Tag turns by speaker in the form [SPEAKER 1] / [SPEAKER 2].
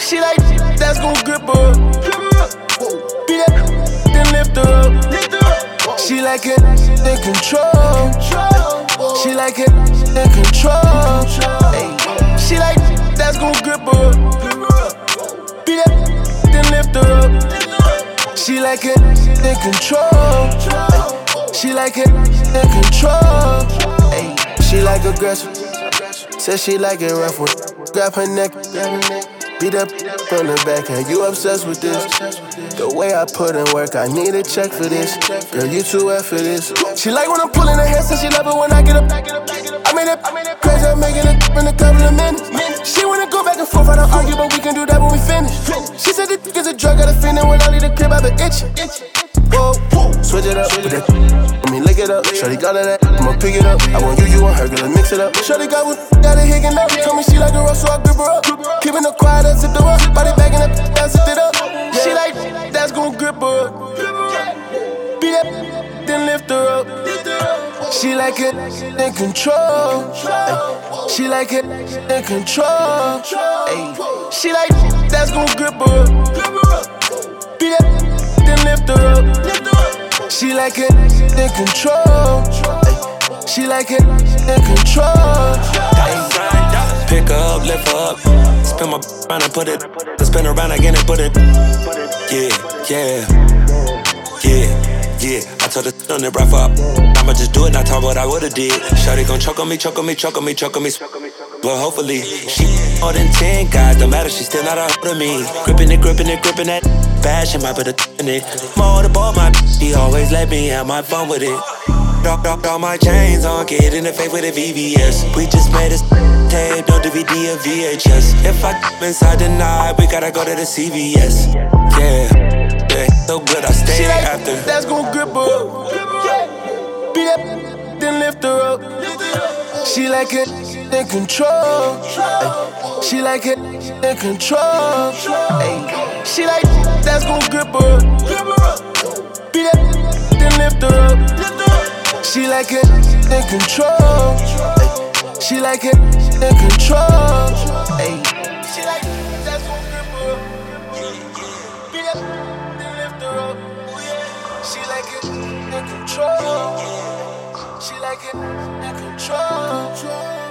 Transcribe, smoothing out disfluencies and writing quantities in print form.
[SPEAKER 1] She like that's gon' grip her up. Beat that, then lift her up. She like it in control. She like it in control. She like that's gon' grip her up. Beat that, then lift her up. She like it in control. She like it in control. She like aggressive. Said she like it rough one. Grab her neck. Beat up from the backhand, you obsessed with this. The way I put in work, I need a check for this. Girl, you too wet for this. She like when I'm pulling her hair, so she love it when I get up. I made it crazy, I'm making it in a couple of minutes. She wanna go back and forth, I don't argue, but we can do that when we finish. She said the is a drug, got a feeling when I leave the crib, I've been itching. Whoa, switch it up with that. Let me lick it up. Shorty got all that. I'ma pick it up. I want you want her, girl, mix it up. Shorty got what got it higgin' up. Told me she like the rough, so I grip her up. Keeping her quiet, I zip the up. Body bagging up, I zipped it up. She like that's gon' grip her up. Beat that, then lift her up. She like it in control. She like it in control. She like that's gon' grip her up. Beat that, then lift her up. She like it in control. She like it in control.
[SPEAKER 2] Pick her up, lift her up. Spin my around and put it. Spin around again and put it. Yeah. I told her on the wrap up. I'ma just do it, not talk what I would've did. Shawty gon' choke on me. Well, hopefully, she more than 10 guys. Don't matter, she still not a hold of me. Gripping that fashion, might put a in it. More the ball, my she always let me have my fun with it. Drop all my chains on, get in the face with a VVS. We just made a tape, no DVD or VHS. If I inside the night, we gotta go to the CVS. Yeah, so good I stay
[SPEAKER 1] she like
[SPEAKER 2] after.
[SPEAKER 1] That's gon' grip her up. Beat up, then lift her up. She like it in control. She like it in control. She like that's gon' grip her up. Beat up, then lift her up. She like it in control. She like it in control. She like that's gon' grip her up. Beat up, then lift her up. She like it in control. She like it in control.